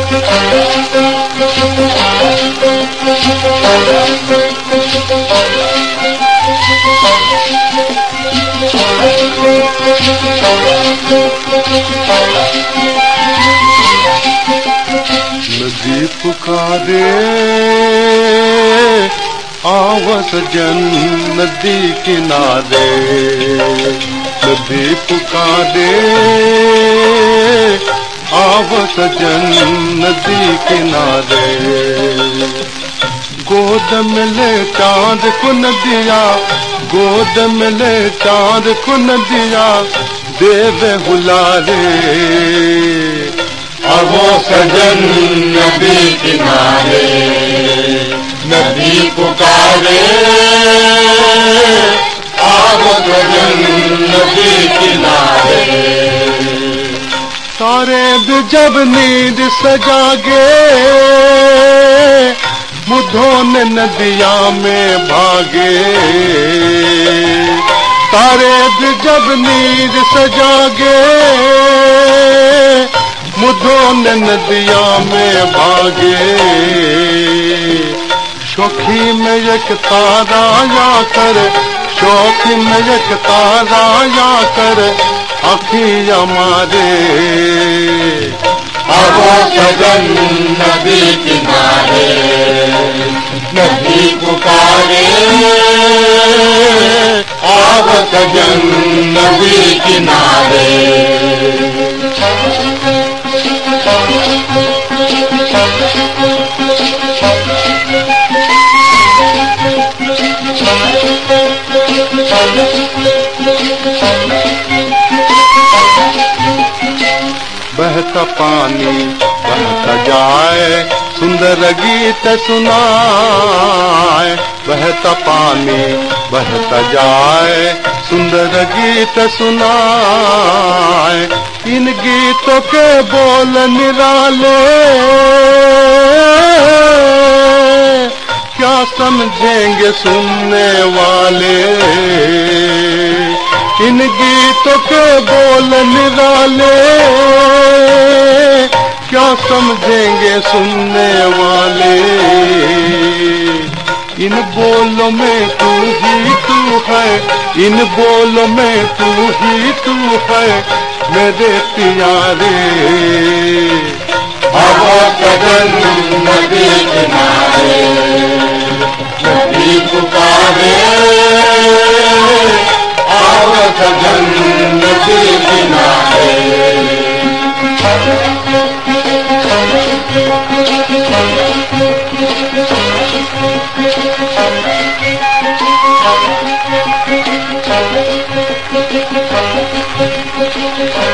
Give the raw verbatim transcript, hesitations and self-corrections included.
नदी पुकारे आव सजन नदी किनारे, नदी पुकारे आव सजन नदी किनारे। गोद मिले चांद को नदिया, गोद मिले चांद को नदिया, देवे हुलारे आवो सजन नदी किनारे। नदी पुकारे आवो सजन नदी किनारे। तारे भी जब नींद सजागे, मुद्धों ने नदिया में भागे। तारे भी जब नींद सजागे, मुद्धों ने नदिया में भागे। शोखी में एक तारा या कर, शोखी में एक तारा या कर, अखियाँ मारे आवो सजन नदी किनारे। नदी पुकारे आवो सजन नदी किनारे। बहता पानी बहता जाए, सुंदर गीत सुनाए। बहता पानी बहता जाए, सुंदर गीत सुनाए। इन गीतों के बोल निराले, क्या समझेंगे सुनने वाले। इन गीतों के बोल निराले, क्या समझेंगे सुनने वाले। इन बोलों में तू ही तू है, इन बोलों में तू ही तू है मेरे प्यारे। आवो सजन नदी किनारे। नदी पुकारे आवो सजन नदी किनारे। Thank you.